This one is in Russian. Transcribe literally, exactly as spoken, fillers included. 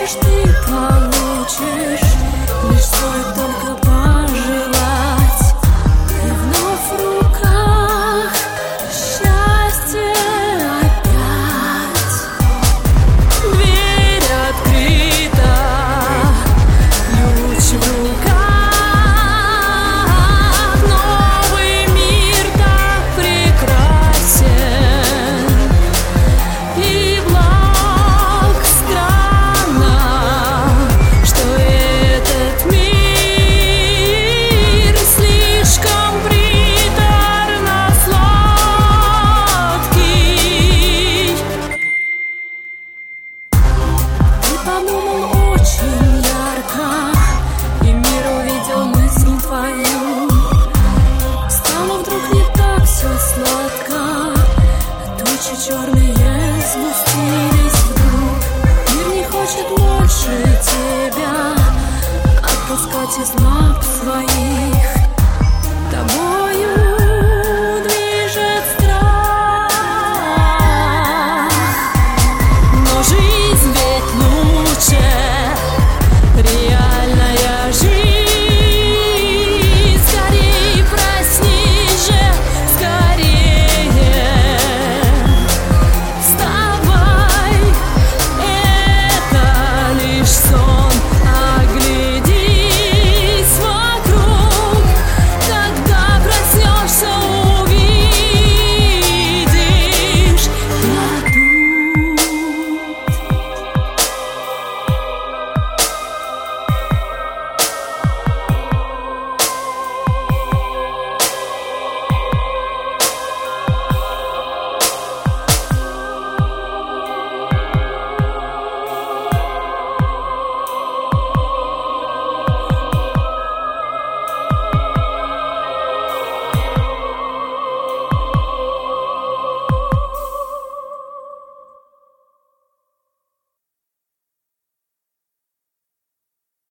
хочешь, ты получишь. Лишь стоит только пожелать. И вновь в руках счастье опять. Дверь открыта, ключ в руках. Новый мир так прекрасен и благ странно, что этот мир слишком приторно сладкий. Ты подумал очень ярко, и мир увидел мысль твою. Стало вдруг не так все сладко, тучи черные сгустились вдруг. Мир не хочет больше тебя отпускать из лап своих.